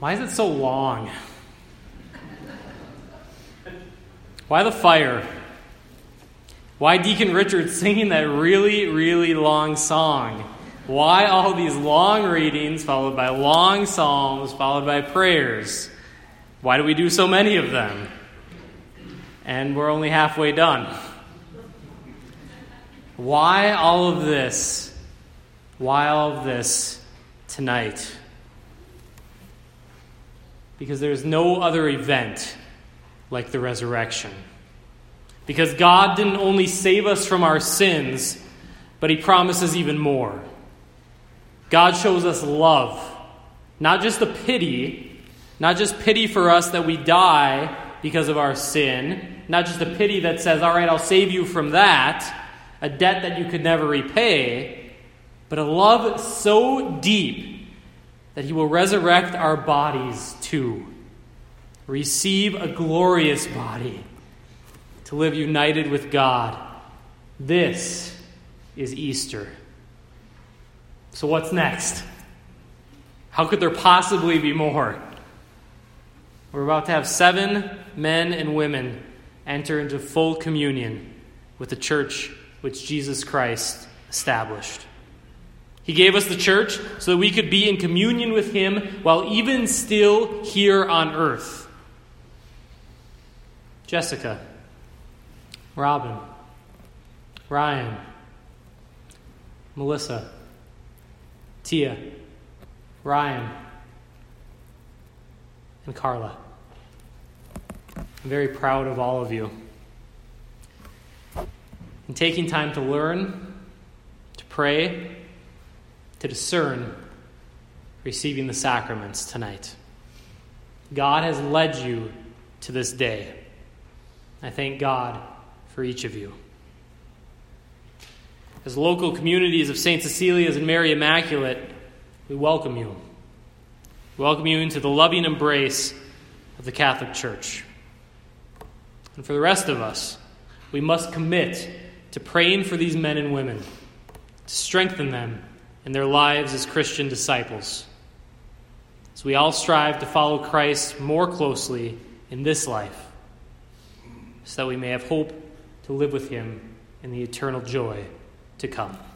Why is it so long? Why the fire? Why Deacon Richard singing that really, really long song? Why all these long readings followed by long psalms followed by prayers? Why do we do so many of them? And we're only halfway done. Why all of this? Why all of this tonight? Because there's no other event like the resurrection. Because God didn't only save us from our sins, but He promises even more. God shows us love. Not just a pity. Not just pity for us that we die because of our sin. Not just a pity that says, all right, I'll save you from that. A debt that you could never repay. But a love so deep that He will resurrect our bodies too. Receive a glorious body to live united with God. This is Easter. So what's next? How could there possibly be more? We're about to have 7 men and women enter into full communion with the church which Jesus Christ established. He gave us the church so that we could be in communion with Him while even still here on earth. Jessica, Robin, Ryan, Melissa, Tia, Ryan, and Carla. I'm very proud of all of you. And taking time to learn, to pray, to discern, receiving the sacraments tonight. God has led you to this day. I thank God for each of you. As local communities of St. Cecilia's and Mary Immaculate, we welcome you. We welcome you into the loving embrace of the Catholic Church. And for the rest of us, we must commit to praying for these men and women, to strengthen them in their lives as Christian disciples, as we all strive to follow Christ more closely in this life, so that we may have hope to live with Him in the eternal joy to come.